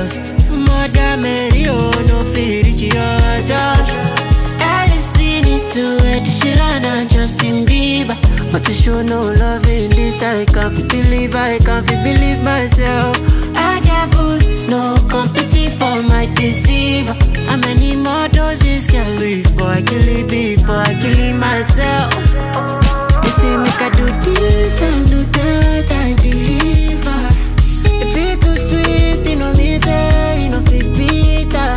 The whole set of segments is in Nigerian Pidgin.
serious. Mother Mary, oh, no fear, it's yours. Alice need to Ed Sheeran and Justin Bieber. But to show no love in this, I can't believe myself. A devil, no competition for my deceiver. How many more doses can before I kill it myself? You see me can do this and do that, I deliver. If it too sweet, you know me say, you know fit bitter.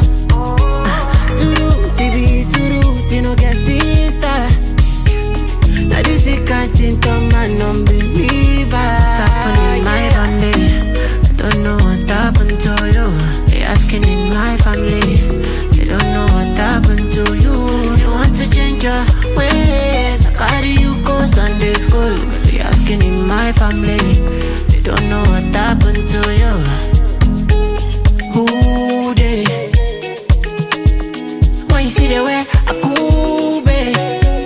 Too root, you know get sister. Now this is can't come and unbeliever. Happening in my family, I don't know what happened to you. They asking in my family, they don't know what happened to you. You want to change your ways, I carry you go Sunday school. Cause they asking in my family, they don't know what happened to you. Who they? When you see the way I cool, babe,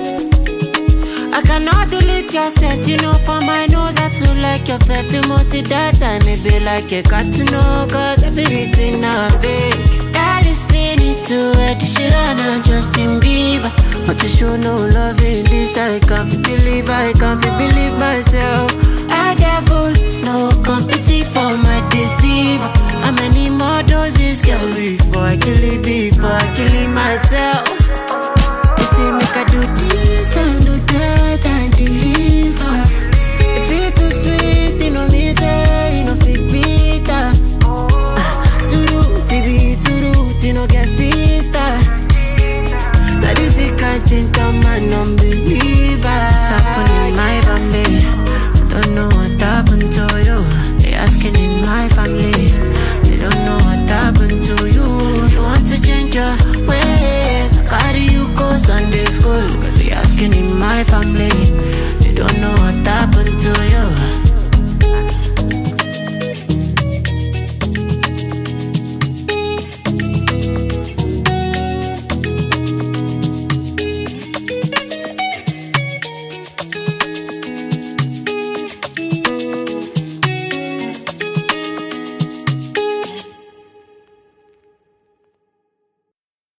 I cannot delete your scent, you know, for my nose. I too like your perfume, oh, see that time it be like a got to know, cause everything now fake. Alice need to Ed Sheeran and Justin Bieber. But to show no love in this, I can't believe myself. A devil, no competition for my deceiver. How many more doses can before I kill it myself?